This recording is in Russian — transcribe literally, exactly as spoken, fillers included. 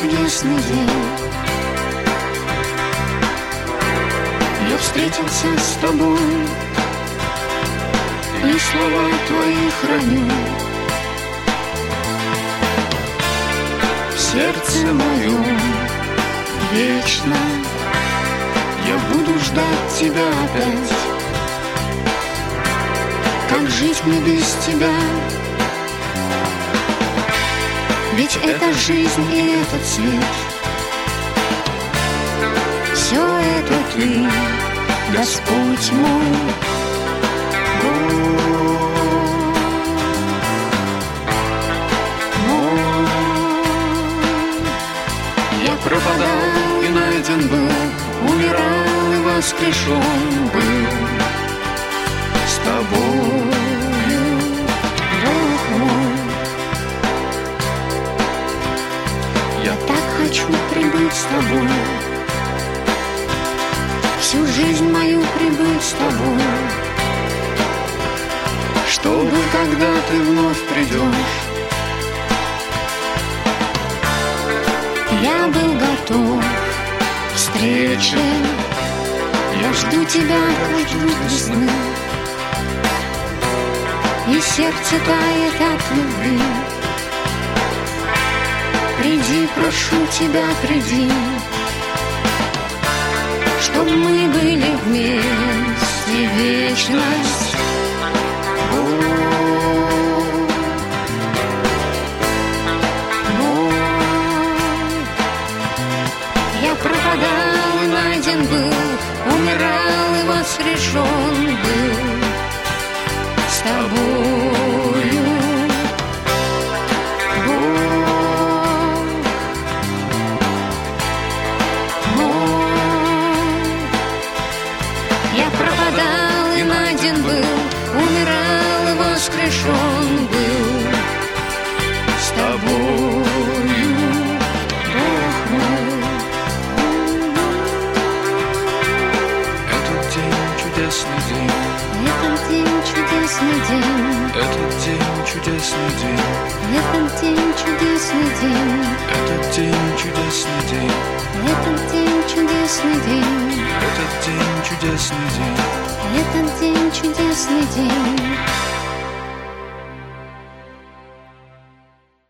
чудесный день. Я встретился с тобой, и слова твои храню в сердце моем вечно. Я буду ждать тебя опять. Как жить мне без тебя? Ведь это жизнь и этот свет. Все это ты, Господь мой. Я пропадал и найден был, умирал и воскрешен был с тобою, Бог мой. Я так хочу прибыть с тобой, всю жизнь мою прибыть с тобой, чтобы, когда ты вновь придешь, я был готов к встрече. Я жду тебя, как ждут весны, и сердце тает от любви. Приди, прошу тебя, приди, чтоб мы были вместе вечность. Я пропадал и найден был, умирал и воскрешен был с тобою, Бог мой. Я пропадал и найден был, умирал и воскрешен был с тобою, Бог мой. Чудесный день. Этот день чудесный день. Этот день чудесный день. Этот день чудесный день. Этот день чудесный день. Этот день чудесный день. Этот день чудесный день. Этот день чудесный день.